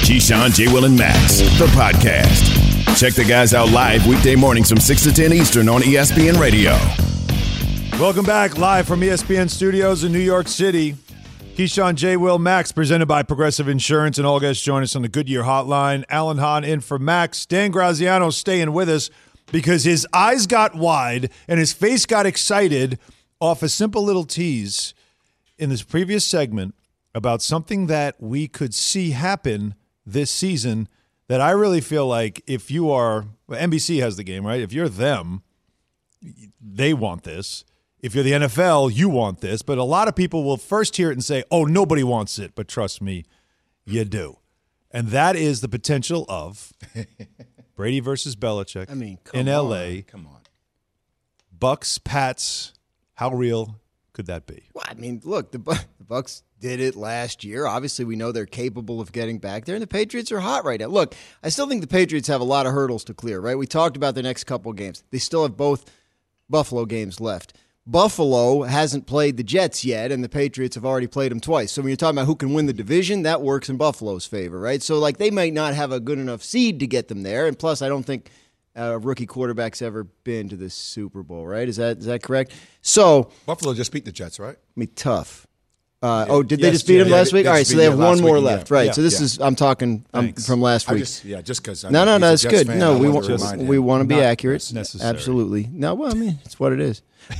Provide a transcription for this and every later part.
Keyshawn, J. Will, and Max, the podcast. Check the guys out live weekday mornings from 6 to 10 Eastern on ESPN Radio. Welcome back live from ESPN Studios in New York City. Keyshawn, J. Will, Max, presented by Progressive Insurance, and all guests join us on the Goodyear Hotline. Alan Hahn in for Max. Dan Graziano staying with us because his eyes got wide and his face got excited off a simple little tease in this previous segment about something that we could see happen this season that I really feel like if you are – NBC has the game, right? If you're them, they want this. If you're the NFL, you want this. But a lot of people will first hear it and say, oh, nobody wants it. But trust me, you do. And that is the potential of Brady versus Belichick in L.A. Come on. Bucks, Pats, how real could that be? Well, I mean, look, the Bucks did it last year. Obviously, we know they're capable of getting back there, and the Patriots are hot right now. Look, I still think the Patriots have a lot of hurdles to clear, right? We talked about the next couple of games. They still have both Buffalo games left. Buffalo hasn't played the Jets yet, and the Patriots have already played them twice. So when you're talking about who can win the division, that works in Buffalo's favor, right? So, like, they might not have a good enough seed to get them there, and plus, I don't think a rookie quarterback's ever been to the Super Bowl, right? Is that correct? So Buffalo just beat the Jets, right? I mean, tough. Did they just beat him last week? All right, so they have one more left, right? So this is I'm talking from last week. Just because. No, it's good. No, we want to be accurate. Necessary. Absolutely. No, well, I mean, it's what it is.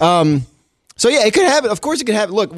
So yeah, it could happen. Of course, it could happen. Look,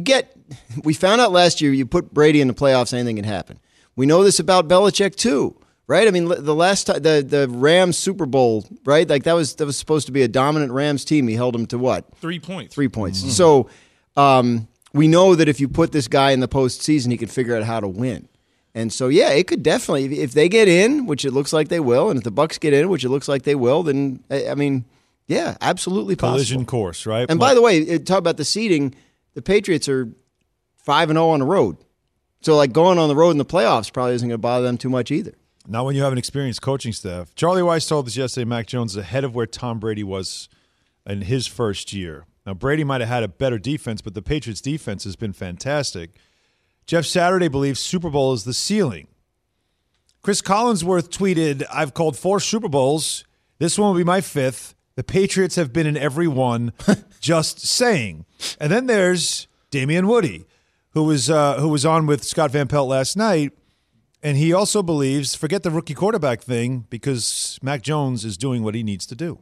we found out last year. You put Brady in the playoffs, anything can happen. We know this about Belichick too, right? I mean, the last time the Rams Super Bowl, right? Like that was supposed to be a dominant Rams team. He held them to what? 3 points. 3 points. Mm-hmm. So. We know that if you put this guy in the postseason, he can figure out how to win. And so, yeah, it could definitely, if they get in, which it looks like they will, and if the Bucks get in, which it looks like they will, then, I mean, yeah, absolutely possible. Collision course, right? And by the way, talk about the seeding, the Patriots are 5-0 on the road. So, like, going on the road in the playoffs probably isn't going to bother them too much either. Not when you have an experienced coaching staff. Charlie Weiss told us yesterday Mac Jones is ahead of where Tom Brady was in his first year. Now, Brady might have had a better defense, but the Patriots' defense has been fantastic. Jeff Saturday believes Super Bowl is the ceiling. Chris Collinsworth tweeted, I've called 4 Super Bowls. This one will be my 5th. The Patriots have been in every one. Just saying. And then there's Damian Woody, who was on with Scott Van Pelt last night, and he also believes, forget the rookie quarterback thing, because Mac Jones is doing what he needs to do.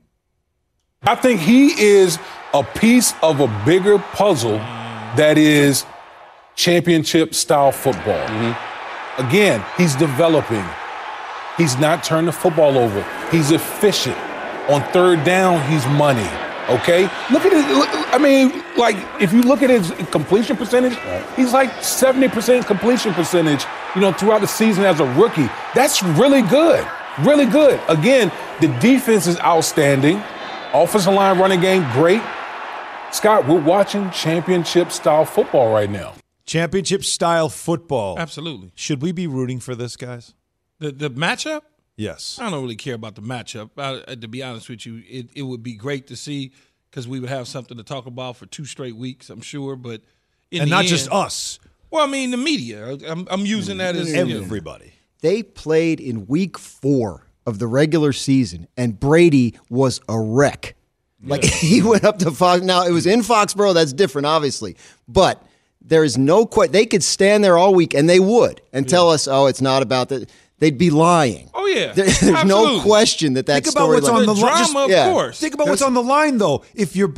I think he is a piece of a bigger puzzle that is championship-style football. Mm-hmm. Again, he's developing. He's not turned the football over. He's efficient. On third down, he's money, okay? Look at it. I mean, like, if you look at his completion percentage, he's like 70% completion percentage, throughout the season as a rookie. That's really good. Really good. Again, the defense is outstanding. Offensive line, running game, great. Scott, we're watching championship-style football right now. Championship-style football. Absolutely. Should we be rooting for this, guys? The matchup? Yes. I don't really care about the matchup. To be honest with you, it would be great to see because we would have something to talk about for 2 straight weeks, I'm sure. But not just us. Well, I mean, the media. I'm using that as everybody. They played in week 4 of the regular season, and Brady was a wreck. Like, he went up to Fox. Now, it was in Foxborough. That's different, obviously. But there is no question. They could stand there all week, and they would, and tell us, oh, it's not about that. They'd be lying. Oh, yeah. There's no question that Think story. Think about what's on the line. Of course. Think about what's on the line, though. If you're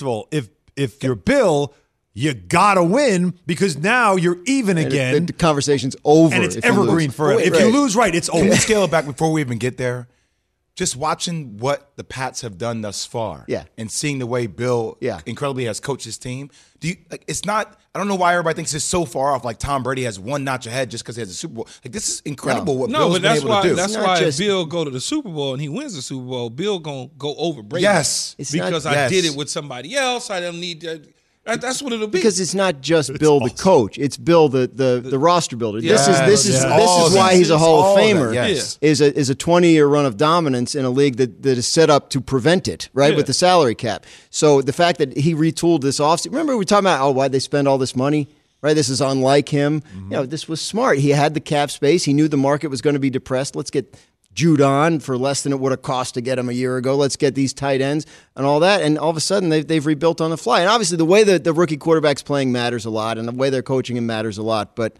Bill, you gotta win because now you're even again. The conversation's over, and it's evergreen forever. If you lose, it's over. Can we scale it back before we even get there? Just watching what the Pats have done thus far, and seeing the way Bill incredibly has coached his team. It's not. I don't know why everybody thinks it's so far off. Like Tom Brady has one notch ahead just because he has a Super Bowl. Like this is incredible what Bill's been able to do. That's why if Bill go to the Super Bowl and he wins the Super Bowl, Bill gonna go over Brady. Yes, because I did it with somebody else. I don't need to. That's what it'll be. Because it's not just Bill the coach; it's Bill the roster builder. This is why he's a Hall of Famer. Is a 20-year run of dominance in a league that is set up to prevent it, right? With the salary cap. So the fact that he retooled this offseason. Remember we were talking about why'd they spend all this money, right? This is unlike him. This was smart. He had the cap space. He knew the market was going to be depressed. Let's get Judon for less than it would have cost to get him a year ago. Let's get these tight ends and all that. And all of a sudden, they've rebuilt on the fly. And obviously, the way that the rookie quarterback's playing matters a lot, and the way they're coaching him matters a lot. But,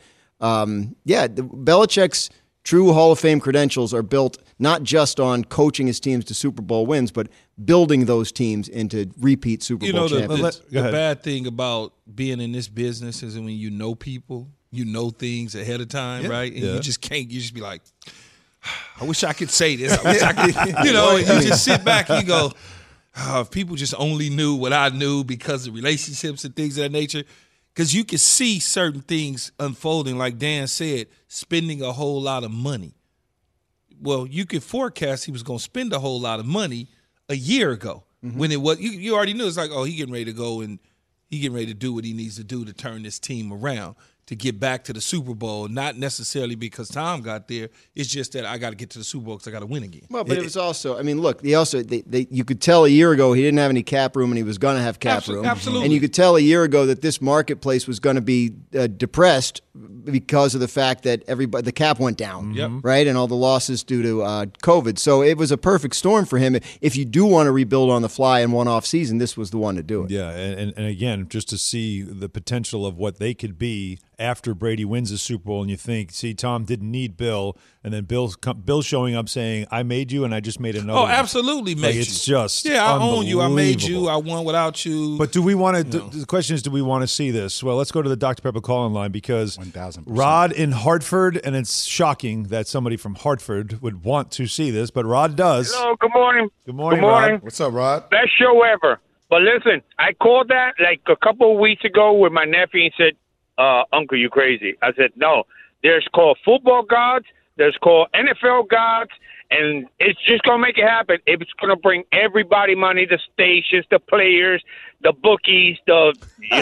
Belichick's true Hall of Fame credentials are built not just on coaching his teams to Super Bowl wins, but building those teams into repeat Super Bowl champions. The bad thing about being in this business is when you know people, you know things ahead of time, right? And you just can't. You just be like, I wish I could say this. I wish I could, and you just sit back and you go, if people just only knew what I knew because of relationships and things of that nature. Because you can see certain things unfolding, like Dan said, spending a whole lot of money. Well, you could forecast he was going to spend a whole lot of money a year ago when it was. You already knew. It's like, he getting ready to go and he getting ready to do what he needs to do to turn this team around, to get back to the Super Bowl, not necessarily because Tom got there. It's just that I got to get to the Super Bowl because I got to win again. Well, but it was also, look, you could tell a year ago he didn't have any cap room and he was going to have cap room. Absolutely. And you could tell a year ago that this marketplace was going to be depressed because of the fact that the cap went down, right? And all the losses due to COVID. So it was a perfect storm for him. If you do want to rebuild on the fly in one off season, this was the one to do it. Yeah, and again, just to see the potential of what they could be after Brady wins the Super Bowl, and you think, Tom didn't need Bill, and then Bill showing up saying, I made you and I just made another one. Absolutely made you. It's just I own you. I made you. I won without you. But do we want to, the question is, do we want to see this? Well, let's go to the Dr. Pepper call-in line because 1,000%. Rod in Hartford, and it's shocking that somebody from Hartford would want to see this, but Rod does. Hello, good morning. Good morning, Rod. What's up, Rod? Best show ever. But listen, I called that like a couple of weeks ago with my nephew and said, Uncle, you crazy. I said, no, there's called football gods, there's called NFL gods, and it's just going to make it happen. It's going to bring everybody money, the stations, the players, the bookies, us.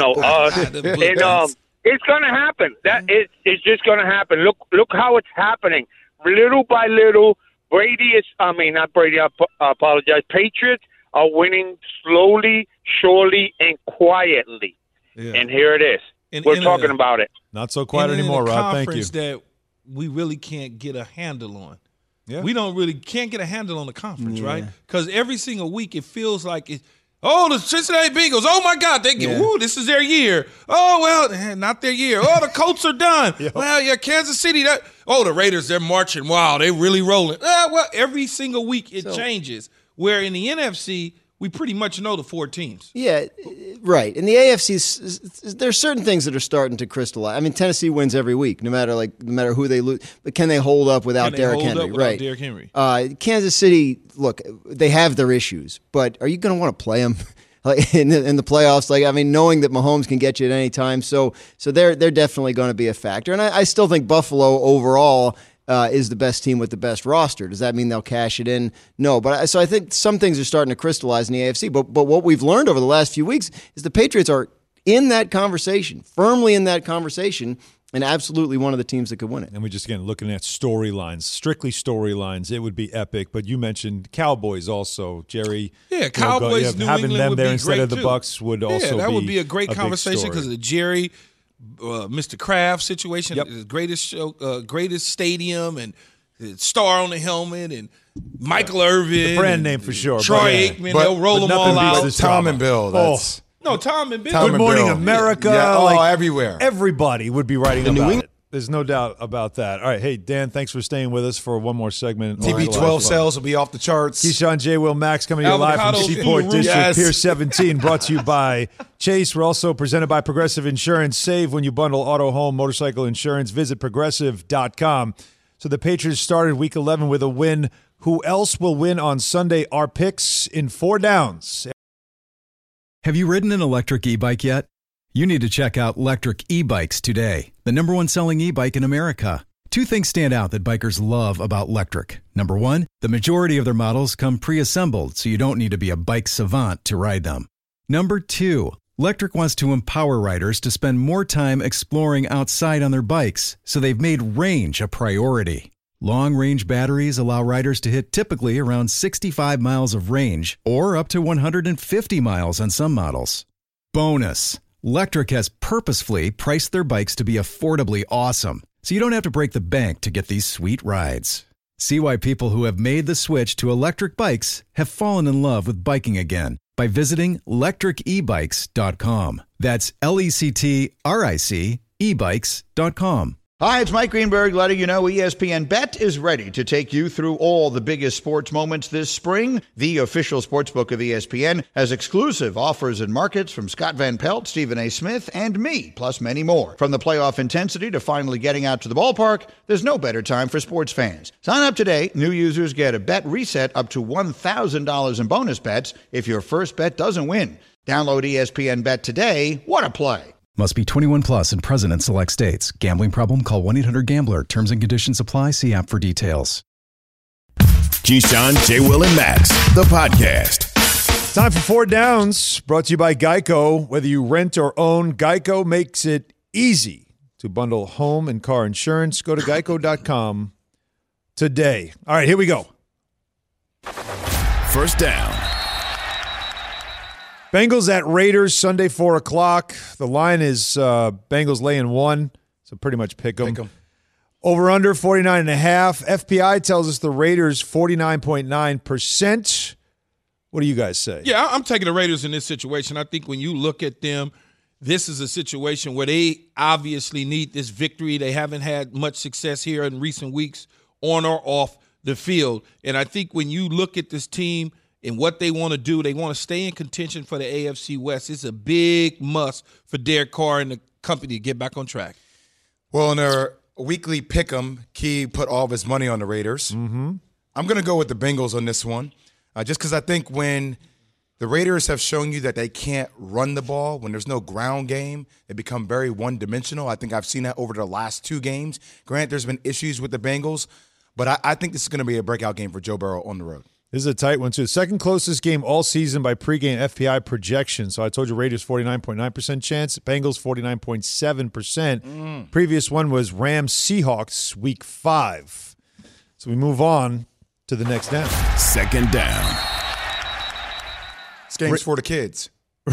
And it's going to happen. It's just going to happen. Look how it's happening. Little by little, not Brady, I apologize, Patriots are winning slowly, surely, and quietly. Yeah. And here it is. We're talking about it. Not so quiet anymore, Rod. Thank you. That we really can't get a handle on. Yeah. We can't get a handle on the conference, right? Because every single week it feels like the Cincinnati Bengals, oh my God, this is their year. Oh, well, not their year. Oh, the Colts are done. Well, Kansas City, the Raiders, they're marching. Wow, they're really rolling. Every single week it changes. Where in the NFC, we pretty much know the 4 teams. Yeah, right. In the AFC, there's certain things that are starting to crystallize. Tennessee wins every week, no matter who they lose. But can they hold up without Derrick Henry? Right. Derrick Henry. Kansas City, look, they have their issues, but are you going to want to play them in the playoffs? Knowing that Mahomes can get you at any time, so they're definitely going to be a factor. And I still think Buffalo overall is the best team with the best roster. Does that mean they'll cash it in? No. So I think some things are starting to crystallize in the AFC. But what we've learned over the last few weeks is the Patriots are in that conversation, firmly in that conversation, and absolutely one of the teams that could win it. And we just, again, looking at storylines, strictly storylines, it would be epic. But you mentioned Cowboys also, Jerry. Yeah, Cowboys, New having England them would there be instead great of the too. Bucks would also be that would be a great conversation because of the Jerry, Mr. Kraft situation, the greatest stadium and the star on the helmet and Michael Irvin. The brand name for sure. Troy Aikman, they'll roll them all out. Tom and Bill. Tom and Bill. Good Morning America. Everywhere. Everybody would be writing about it. There's no doubt about that. All right, hey, Dan, thanks for staying with us for one more segment. TB12 sales will be off the charts. Keyshawn, J. Will, Max coming to you live from Seaport District, Pier 17, brought to you by Chase. We're also presented by Progressive Insurance. Save when you bundle auto, home, motorcycle insurance. Visit Progressive.com. So the Patriots started Week 11 with a win. Who else will win on Sunday? Our picks in 4 downs. Have you ridden an electric e-bike yet? You need to check out Lectric E-Bikes today, the #1 selling e-bike in America. 2 things stand out that bikers love about Lectric. Number 1, the majority of their models come pre-assembled, so you don't need to be a bike savant to ride them. Number 2, Lectric wants to empower riders to spend more time exploring outside on their bikes, so they've made range a priority. Long-range batteries allow riders to hit typically around 65 miles of range or up to 150 miles on some models. Bonus, Lectric has purposefully priced their bikes to be affordably awesome, so you don't have to break the bank to get these sweet rides. See why people who have made the switch to electric bikes have fallen in love with biking again by visiting lectricebikes.com. That's LECTRIC ebikes.com. Hi, it's Mike Greenberg letting you know ESPN Bet is ready to take you through all the biggest sports moments this spring. The official sportsbook of ESPN has exclusive offers and markets from Scott Van Pelt, Stephen A. Smith, and me, plus many more. From the playoff intensity to finally getting out to the ballpark, there's no better time for sports fans. Sign up today. New users get a bet reset up to $1,000 in bonus bets if your first bet doesn't win. Download ESPN Bet today. What a play. Must be 21 plus and present in select states. Gambling problem? Call 1-800-GAMBLER. Terms and conditions apply. See app for details. Keyshawn, J. Will, and Max, the podcast. Time for Four Downs, brought to you by Geico. Whether you rent or own, Geico makes it easy to bundle home and car insurance. Go to geico.com today. All right, here we go. First down. Bengals at Raiders, Sunday, 4 o'clock. The line is Bengals laying 1, so pretty much pick them. Over under 49.5. FPI tells us the Raiders 49.9%. What do you guys say? Yeah, I'm taking the Raiders in this situation. I think when you look at them, this is a situation where they obviously need this victory. They haven't had much success here in recent weeks on or off the field. And I think when you look at this team and what they want to do, they want to stay in contention for the AFC West. It's a big must for Derek Carr and the company to get back on track. Well, in their weekly pick'em, Key put all of his money on the Raiders. Mm-hmm. I'm going to go with the Bengals on this one, just because I think when the Raiders have shown you that they can't run the ball, when there's no ground game, they become very one-dimensional. I think I've seen that over the last 2 games. Granted, there's been issues with the Bengals, but I think this is going to be a breakout game for Joe Burrow on the road. This is a tight one, too. Second closest game all season by pregame FPI projection. So I told you Raiders 49.9% chance, Bengals 49.7%. Previous one was Rams-Seahawks week 5. So we move on to the next down. Second down. This game's for the kids.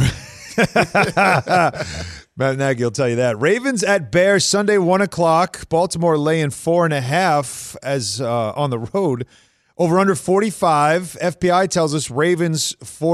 Matt Nagy will tell you that. Ravens at Bears, Sunday, 1 o'clock. Baltimore laying 4.5 as on the road. Over under 45. FPI tells us Ravens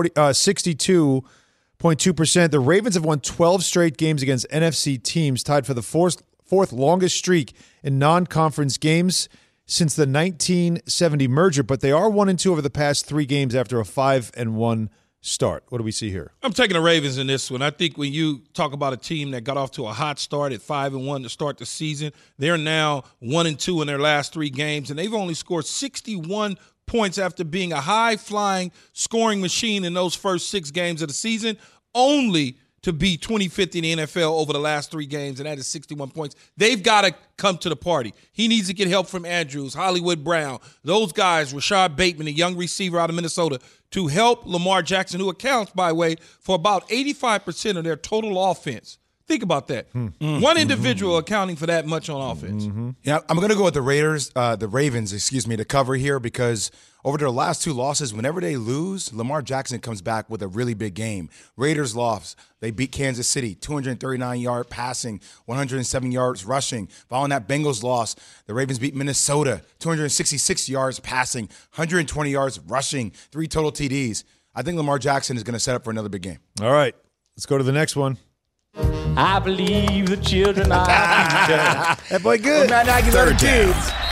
62.2%. The Ravens have won 12 straight games against NFC teams, tied for the fourth longest streak in non-conference games since the 1970 merger, but they are 1-2 over the past 3 games after a 5-1 start. What do we see here? I'm taking the Ravens in this one. I think when you talk about a team that got off to a hot start at 5-1 to start the season, they're now 1-2 in their last 3 games, and they've only scored 61 points after being a high-flying scoring machine in those first 6 games of the season, only to be 25th in the NFL over the last 3 games, and that is 61 points. They've got to come to the party. He needs to get help from Andrews, Hollywood Brown, those guys, Rashad Bateman, a young receiver out of Minnesota, to help Lamar Jackson, who accounts, by the way, for about 85% of their total offense. Think about that. One individual accounting for that much on offense. Yeah, I'm going to go with the Ravens, to cover here, because over their last 2 losses, whenever they lose, Lamar Jackson comes back with a really big game. Raiders lost. They beat Kansas City, 239-yard passing, 107 yards rushing. Following that Bengals loss, the Ravens beat Minnesota, 266 yards passing, 120 yards rushing, 3 total TDs. I think Lamar Jackson is going to set up for another big game. All right, let's go to the next one. I believe the children are. That boy good. Third down.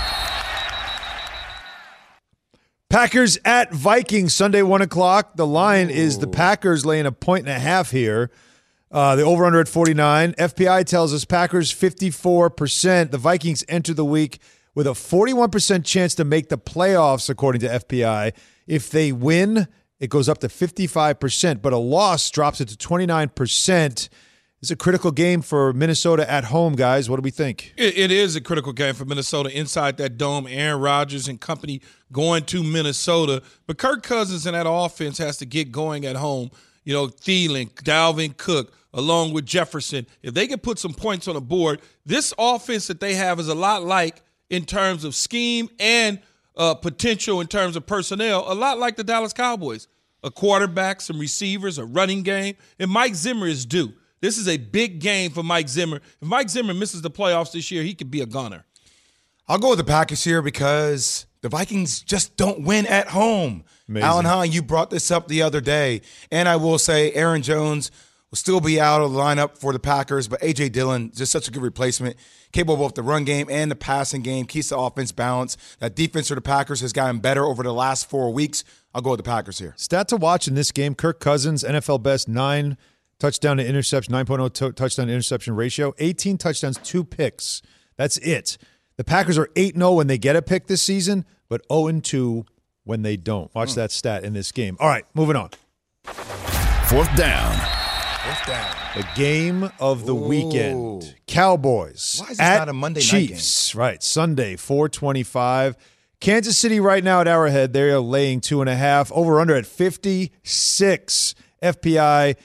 Packers at Vikings, Sunday, 1 o'clock. The line is the Packers laying 1.5 here. The over-under at 49. FPI tells us Packers 54%. The Vikings enter the week with a 41% chance to make the playoffs, according to FPI. If they win, it goes up to 55%, but a loss drops it to 29%. It's a critical game for Minnesota at home, guys. What do we think? It is a critical game for Minnesota inside that dome. Aaron Rodgers and company going to Minnesota. But Kirk Cousins and that offense has to get going at home. You know, Thielen, Dalvin Cook, along with Jefferson. If they can put some points on the board, this offense that they have is a lot like, in terms of scheme and potential in terms of personnel, a lot like the Dallas Cowboys. A quarterback, some receivers, a running game. And Mike Zimmer is due. This is a big game for Mike Zimmer. If Mike Zimmer misses the playoffs this year, he could be a gunner. I'll go with the Packers here because the Vikings just don't win at home. Amazing. Alan Hahn, you brought this up the other day. And I will say Aaron Jones will still be out of the lineup for the Packers, but A.J. Dillon, just such a good replacement, capable of both the run game and the passing game, keeps the offense balanced. That defense for the Packers has gotten better over the last 4 weeks. I'll go with the Packers here. Stat to watch in this game, Kirk Cousins, NFL best, 9 touchdown to interception, 9.0 touchdown to interception ratio, 18 touchdowns, 2 picks. That's it. The Packers are 8-0 when they get a pick this season, but 0-2 when they don't. Watch that stat in this game. All right, moving on. Fourth down. The game of the weekend. Cowboys Why is this at not a Monday night Chiefs. Right, Sunday, 4:25. Kansas City right now at Arrowhead, they are laying 2.5. Over-under at 56. FPI,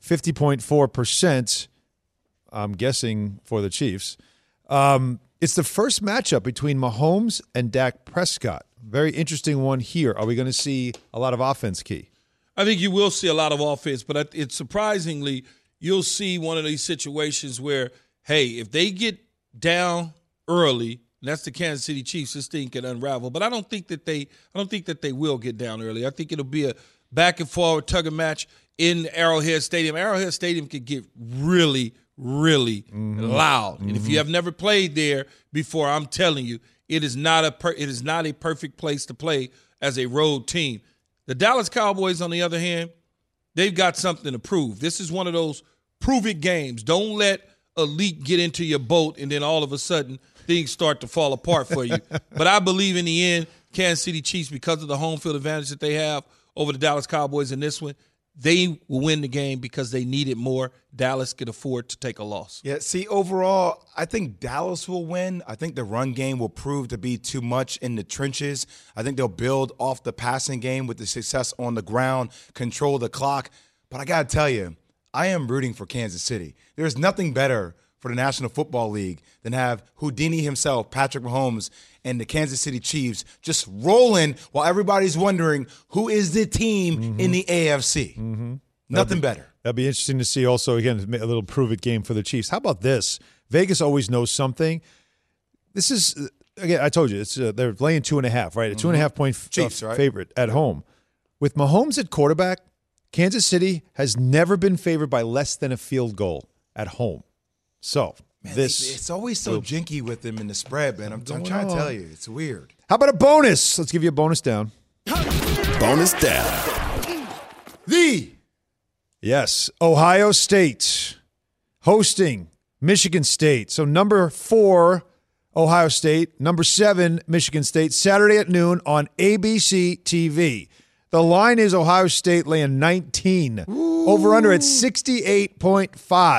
50.4%. I'm guessing for the Chiefs. It's the first matchup between Mahomes and Dak Prescott. Very interesting one here. Are we going to see a lot of offense, Key? I think you will see a lot of offense, but it's surprisingly, you'll see one of these situations where, hey, if they get down early, and that's the Kansas City Chiefs, this thing can unravel. But I don't think that they will get down early. I think it'll be a back and forward tug and match in Arrowhead Stadium. Arrowhead Stadium could get really, really loud. And if you have never played there before, I'm telling you, it is not a perfect place to play as a road team. The Dallas Cowboys, on the other hand, they've got something to prove. This is one of those prove-it games. Don't let a leak get into your boat and then all of a sudden things start to fall apart for you. But I believe in the end, Kansas City Chiefs, because of the home field advantage that they have over the Dallas Cowboys in this one, they will win the game because they need it more. Dallas could afford to take a loss. Yeah, see, overall, I think Dallas will win. I think the run game will prove to be too much in the trenches. I think they'll build off the passing game with the success on the ground, control the clock. But I got to tell you, I am rooting for Kansas City. There's nothing better for the National Football League than have Houdini himself, Patrick Mahomes, and the Kansas City Chiefs just rolling while everybody's wondering who is the team in the AFC. Nothing better. That'd be interesting to see also, again, a little prove-it game for the Chiefs. How about this? Vegas always knows something. This is, again, I told you, it's they're laying 2.5, right? A 2.5-point Chiefs, right? favorite at home. With Mahomes at quarterback, Kansas City has never been favored by less than a field goal at home. So, Man, it's always so jinky with them in the spread, man. I'm trying to tell you. It's weird. How about a bonus? Let's give you a bonus down. Bonus down. Yes, Ohio State hosting Michigan State. So number 4, Ohio State. Number 7, Michigan State. Saturday at noon on ABC TV. The line is Ohio State laying 19. Over-under at 68.5.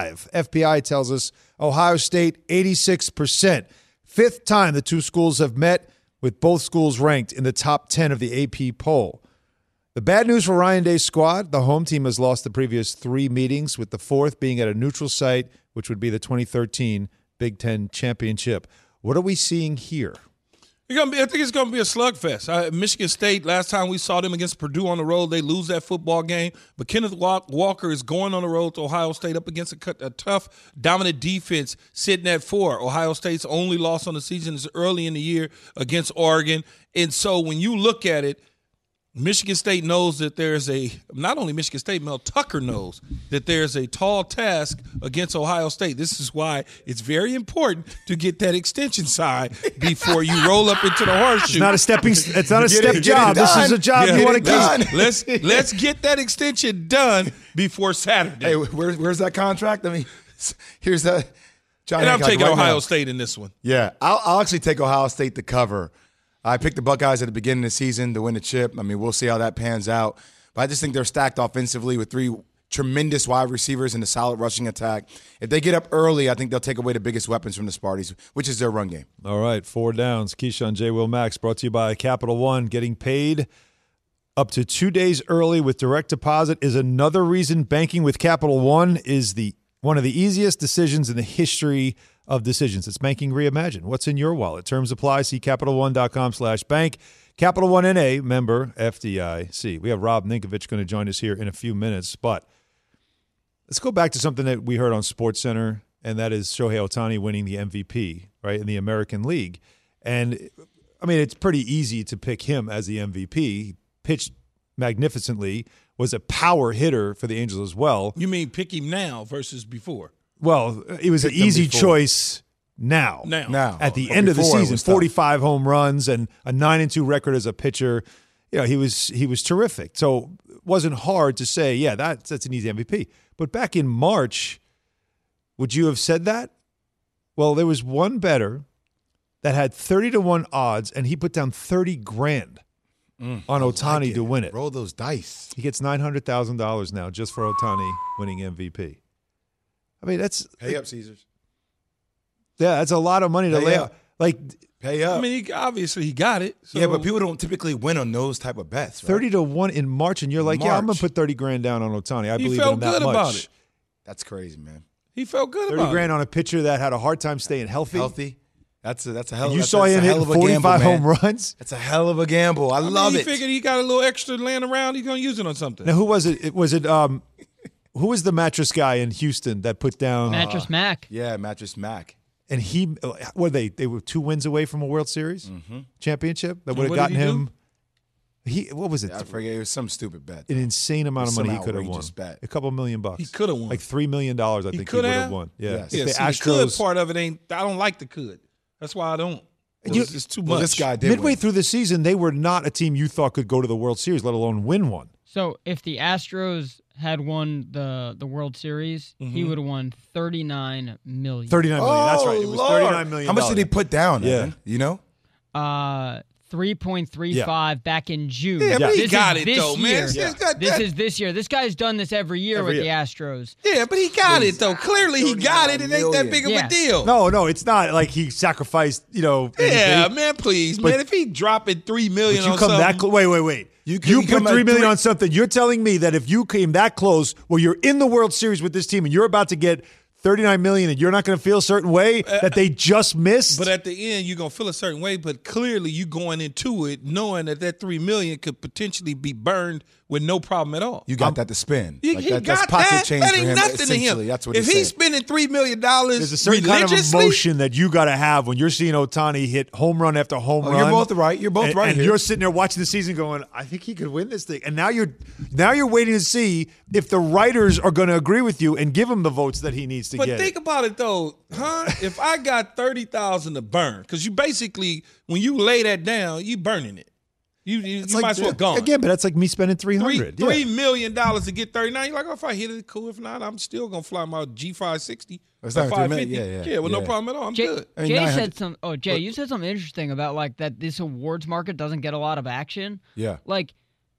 FPI tells us Ohio State 86%. 5th time the two schools have met, with both schools ranked in the top 10 of the AP poll. The bad news for Ryan Day's squad, the home team has lost the previous 3 meetings, with the 4th being at a neutral site, which would be the 2013 Big Ten Championship. What are we seeing here? I think it's going to be a slugfest. Michigan State, last time we saw them against Purdue on the road, they lose that football game. But Kenneth Walker is going on the road to Ohio State up against a tough, dominant defense sitting at 4. Ohio State's only loss on the season is early in the year against Oregon. And so when you look at it, Michigan State knows that there's not only Michigan State, Mel Tucker knows that there's a tall task against Ohio State. This is why it's very important to get that extension signed before you roll up into the horseshoe. It's not a step job. This is a job you want to keep. Let's get that extension done before Saturday. Hey, where's that contract? I mean, here's that. And I'm taking Ohio State in this one. Yeah, I'll actually take Ohio State to cover. I picked the Buckeyes at the beginning of the season to win the chip. I mean, we'll see how that pans out. But I just think they're stacked offensively with 3 tremendous wide receivers and a solid rushing attack. If they get up early, I think they'll take away the biggest weapons from the Sparties, which is their run game. All right, 4 downs. Keyshawn, J. Will, Max, brought to you by Capital One. Getting paid up to 2 days early with direct deposit is another reason banking with Capital One is one of the easiest decisions in the history of decisions. It's banking reimagined. What's in your wallet? Terms apply. See CapitalOne.com/bank. Capital One N.A., member FDIC. We have Rob Ninkovich going to join us here in a few minutes, but Let's go back to something that we heard on SportsCenter, and that is Shohei Ohtani winning the MVP, right, in the American League. And, I mean, it's pretty easy to pick him as the MVP. He pitched magnificently, was a power hitter for the Angels as well. You mean pick him now versus before? Well, it was an easy choice now. At the end of the season, 45 home runs and a 9-2 record as a pitcher. You know, he was terrific. So it wasn't hard to say, yeah, that's an easy MVP. But back in March, would you have said that? Well, there was one bettor that had 30-1 odds, and he put down $30,000 on Ohtani to win it. Roll those dice. He gets $900,000 now just for Ohtani winning MVP. I mean, that's pay up, Caesars. Yeah, that's a lot of money to lay out. Like, pay up. I mean, obviously he got it. So. Yeah, but people don't typically win on those type of bets. Right? 30-1 in March, and you're like, yeah, I'm gonna put $30,000 down on Ohtani. I believe in him that much. He felt good about it. That's crazy, man. He felt good about it. $30,000 on a pitcher that had a hard time staying healthy. That's a hell. You saw him hit 45 home runs. That's a hell of a gamble. I love it. He figured he got a little extra laying around. He's gonna use it on something. Now, who was it? Who was the mattress guy in Houston that put down Mattress Mac? Yeah, Mattress Mac. And they were 2 wins away from a World Series championship that would have gotten him. What was it? Yeah, I forget. It was some stupid bet. An insane amount of money he could have won. Bet. A couple $1 million. He could have won. Like $3 million. I think he would have won. Yeah. Yes. Yeah, the Astros part of it ain't. I don't like the could. That's why I don't. It's too much. This guy did midway through the season, they were not a team you thought could go to the World Series, let alone win one. So if the Astros had won the World Series, he would have won $39 million. $39 million. That's right. It was $39 million. How much did he put down? Yeah. Man? You know? 3.35 back in June. Yeah, but he got it though, man. This is this year. This guy's done this every year with the Astros. Yeah, but he got it though. Clearly he got it. It ain't that big of a deal. No, it's not like he sacrificed, anything. Yeah, man, please. Man, if he dropping $3 million on something. Wait. You put $3 million on something. You're telling me that if you came that close, well, you're in the World Series with this team and you're about to get $39 million and you're not going to feel a certain way that they just missed? But at the end, you're going to feel a certain way, but clearly you going into it knowing that $3 million could potentially be burned with no problem at all. You got that to spend. He got that's pocket change that ain't for him, nothing to him. That's what if he's spending $3 million there's a certain kind of emotion that you got to have when you're seeing Ohtani hit home run after home run. You're both right. And you're sitting there watching the season going, I think he could win this thing. And now you're waiting to see if the writers are going to agree with you and give him the votes that he needs to get. But think about it though, if I got $30,000 to burn, because you basically, when you lay that down, you burning it. You might as well gone. Again, but that's like me spending $300. $3 million to get 39. You're like, if I hit it, cool. If not, I'm still gonna fly my G560. That's not $550. Yeah, with no problem at all. I'm good. Jay said you said something interesting about like that this awards market doesn't get a lot of action. Yeah. Like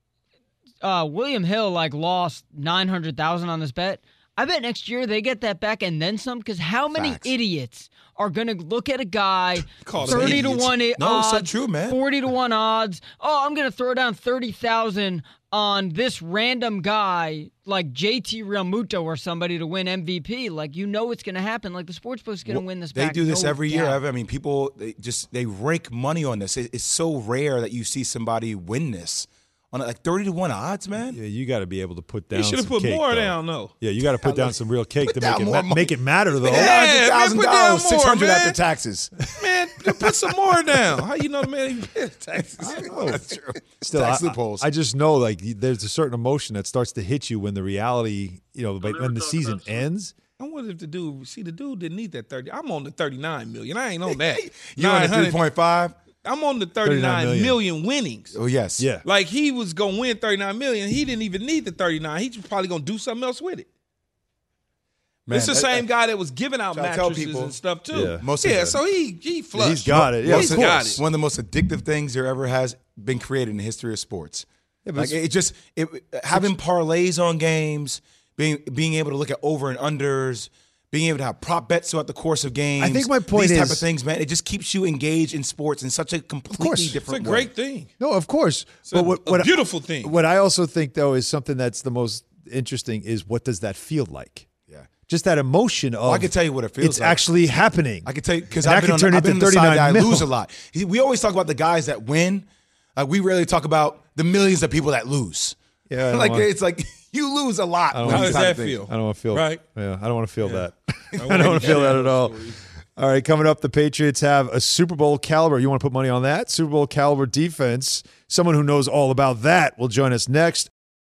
William Hill lost $900,000 on this bet. I bet next year they get that back and then some, because how many idiots are going to look at a guy 30-1 odds, so true, man. 40-1 odds. Oh, I'm going to throw down $30,000 on this random guy like JT Realmuto or somebody to win MVP. Like, it's going to happen. Like, the sportsbook's going to win this back. They do this every year. I mean, people, they rake money on this. It's so rare that you see somebody win this. On 30-1 odds, man. Yeah, you got to be able to put down. You should have put cake, more down, though. Yeah, you got to put down some real cake to make it matter, though. $100,000, $600 after taxes. Man, put some more down. How you know the man even paid taxes? I know. That's true. Still, tax loopholes. I just know there's a certain emotion that starts to hit you when the reality, when the season ends. I wonder if the dude didn't need that 30. I'm on the 39 million. I ain't on that. You on the 3.5? I'm on the 39 million winnings. Oh, yes. Yeah. Like, he was going to win 39 million. He didn't even need the 39. He's probably going to do something else with it. Man, it's the same guy that was giving out mattresses and stuff, too. Yeah, so he flushed. He's got it. Yeah, he's got it. One of the most addictive things there ever has been created in the history of sports. Yeah, but having parlays on games, being able to look at over and unders, being able to have prop bets throughout the course of games. I think my point these type of things, man, it just keeps you engaged in sports in such a completely different way. It's a great thing. No, of course. But a beautiful thing. What I also think, though, is something that's the most interesting is what does that feel like? Yeah. Just that emotion of I can tell you what it feels like. It's actually happening. I can tell you because I've been on the side that I lose a lot. We always talk about the guys that win. We rarely talk about the millions of people that lose. Yeah, it's like You lose a lot. How does that feel? I don't want to feel right. Yeah, I don't want to feel that. I don't want to feel that at all. All right, coming up, the Patriots have a Super Bowl caliber. You want to put money on that? Super Bowl caliber defense. Someone who knows all about that will join us next.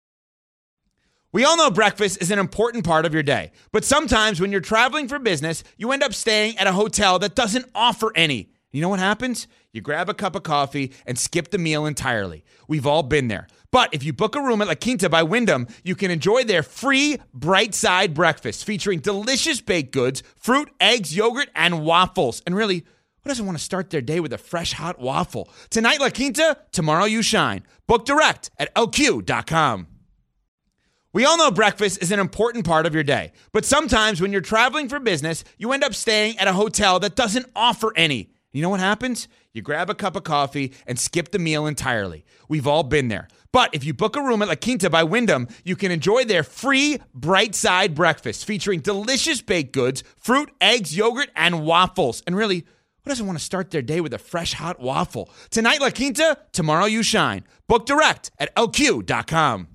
We all know breakfast is an important part of your day, but sometimes when you're traveling for business, you end up staying at a hotel that doesn't offer any. You know what happens? You grab a cup of coffee and skip the meal entirely. We've all been there. But if you book a room at La Quinta by Wyndham, you can enjoy their free Bright Side breakfast featuring delicious baked goods, fruit, eggs, yogurt, and waffles. And really, who doesn't want to start their day with a fresh hot waffle? Tonight, La Quinta, tomorrow you shine. Book direct at lq.com. We all know breakfast is an important part of your day, but sometimes when you're traveling for business, you end up staying at a hotel that doesn't offer any. You know what happens? You grab a cup of coffee and skip the meal entirely. We've all been there. But if you book a room at La Quinta by Wyndham, you can enjoy their free Bright Side breakfast featuring delicious baked goods, fruit, eggs, yogurt, and waffles. And really, who doesn't want to start their day with a fresh hot waffle? Tonight, La Quinta, tomorrow you shine. Book direct at lq.com.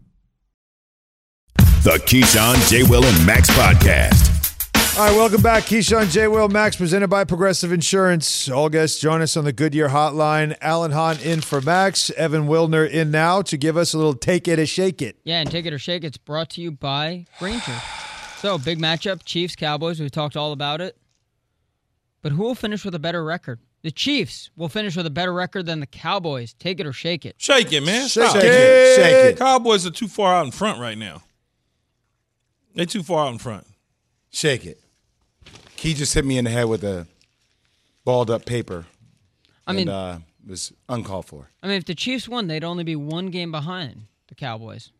The Keyshawn, J. Will, and Max podcast. All right, welcome back. Keyshawn, J. Will, Max, presented by Progressive Insurance. All guests join us on the Goodyear Hotline. Alan Hahn in for Max. Evan Wilner in now to give us a little take it or shake it. Yeah, and take it or shake it's brought to you by Grainger. So, big matchup, Chiefs, Cowboys. We've talked all about it. But who will finish with a better record? The Chiefs will finish with a better record than the Cowboys. Take it or shake it. Shake it, man. Shake it. Cowboys are too far out in front right now. They're too far out in front. Shake it. Key just hit me in the head with a balled up paper. It was uncalled for. I mean, if the Chiefs won, they'd only be one game behind the Cowboys.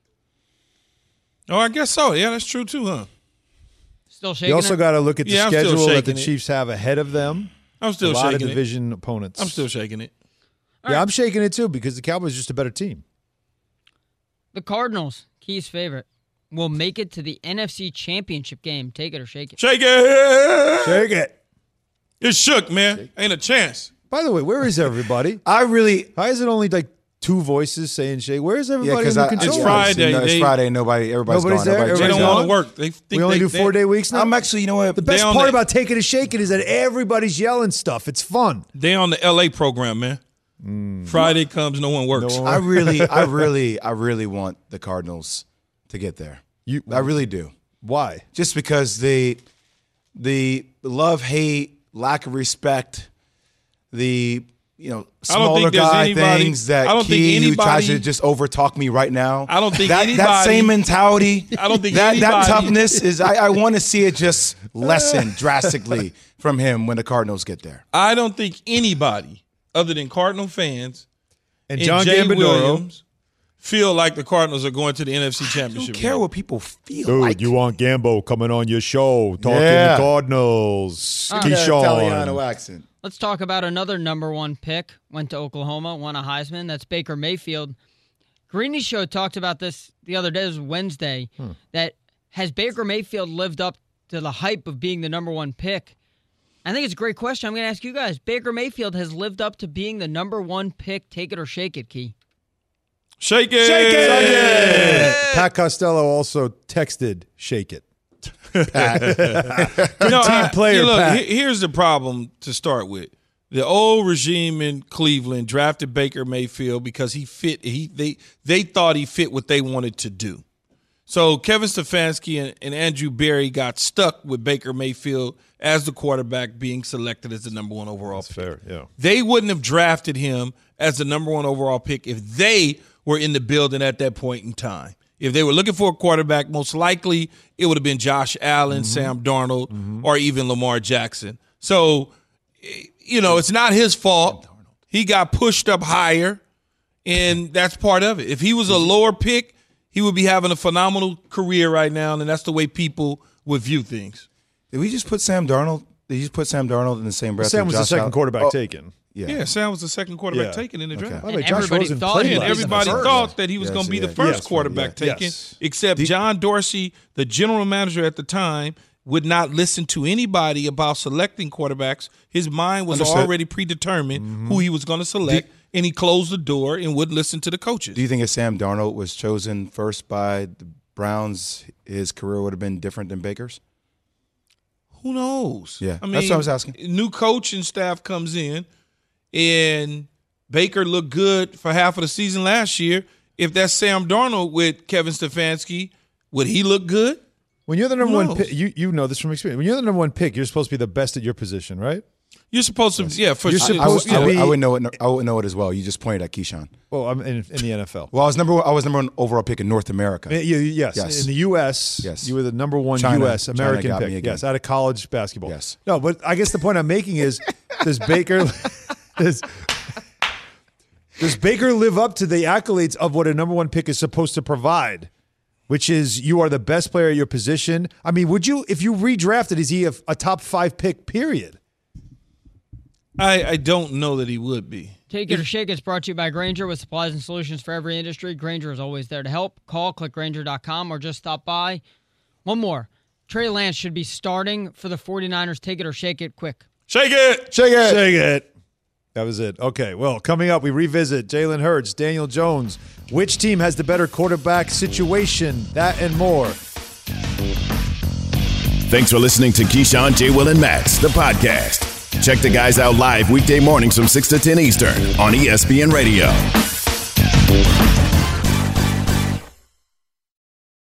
Oh, I guess so. Yeah, that's true too, huh? Still shaking. You also got to look at the schedule that the it. Chiefs have ahead of them. I'm still shaking it. A lot of division opponents. I'm still shaking it. Yeah, I'm shaking it too because the Cowboys are just a better team. The Cardinals, Key's favorite, will make it to the NFC Championship game. Take it or shake it. Shake it. Shake it. It's shook, man. Ain't a chance. By the way, where is everybody? Why is it only like two voices saying shake? Where is everybody in the control? It's Friday. It's Friday. Everybody's gone. There. They don't want to work. They think we only do 4-day weeks now? I'm actually, you know what? The best part about taking a shake it is that everybody's yelling stuff. It's fun. They on the LA program, man. Friday comes, no one works. I really want the Cardinals to get there. I really do. Why? Just because the love, hate, lack of respect, smaller guy things that Key who tries to just overtalk me right now. I don't think that same mentality. I don't think that toughness is. I want to see it just lessen drastically from him when the Cardinals get there. I don't think anybody other than Cardinal fans and John Jay Gambadoro Williams feel like the Cardinals are going to the NFC Championship. I don't care what people feel Dude, like. You want Gambo coming on your show talking the Cardinals. Keyshawn. Italiano accent. Let's talk about another number one pick. Went to Oklahoma, won a Heisman. That's Baker Mayfield. Greeny's show talked about this the other day. It was Wednesday. That has Baker Mayfield lived up to the hype of being the number one pick? I think it's a great question. I'm going to ask you guys. Baker Mayfield has lived up to being the number one pick. Take it or shake it, Key. Shake it. Shake it. Pat Costello also texted shake it. Good team player, Pat. Here's the problem to start with. The old regime in Cleveland drafted Baker Mayfield because he fit. They thought he fit what they wanted to do. So Kevin Stefanski and Andrew Berry got stuck with Baker Mayfield as the quarterback being selected as the number one overall pick. Fair, yeah. They wouldn't have drafted him as the number one overall pick if they were in the building at that point in time. If they were looking for a quarterback, most likely it would have been Josh Allen, Sam Darnold, or even Lamar Jackson. So, it's not his fault. He got pushed up higher, and that's part of it. If he was a lower pick, he would be having a phenomenal career right now, and that's the way people would view things. Did we just put Sam Darnold? Did you just put Sam Darnold in the same breath? Sam was the second quarterback taken. Yeah, Sam was the second quarterback taken in the draft. By the way, Josh Rosen played and everybody thought that he was going to be the first quarterback taken, except John Dorsey, the general manager at the time, would not listen to anybody about selecting quarterbacks. His mind was already predetermined who he was going to select, and he closed the door and wouldn't listen to the coaches. Do you think if Sam Darnold was chosen first by Brown's his career would have been different than Baker's? Who knows? Yeah, I mean, that's what I was asking. New coaching staff comes in, and Baker looked good for half of the season last year. If that's Sam Darnold with Kevin Stefanski, would he look good? When you're the number one pick, you know this from experience. When you're the number one pick, you're supposed to be the best at your position, right? You're supposed to, for you're sure. supposed to be. I would know it. I would know it as well. You just pointed at Keyshawn. Well, I'm in the NFL. Well, I was number one overall pick in North America. Yes. In the U.S., yes. You were the number one U.S. American pick. Yes, out of college basketball. Yes. No, but I guess the point I'm making is, does Baker live up to the accolades of what a number one pick is supposed to provide? Which is, you are the best player at your position. I mean, would you, if you redrafted, is he a top 5 pick, period? I don't know that he would be. Take It or Shake It's brought to you by Grainger with supplies and solutions for every industry. Grainger is always there to help. Call, click Grainger.com, or just stop by. One more. Trey Lance should be starting for the 49ers. Take it or shake it quick. Shake it! Shake it! Shake it! That was it. Okay, well, coming up, we revisit Jalen Hurts, Daniel Jones. Which team has the better quarterback situation? That and more. Thanks for listening to Keyshawn, J. Will, and Max, the podcast. Check the guys out live weekday mornings from 6 to 10 Eastern on ESPN Radio.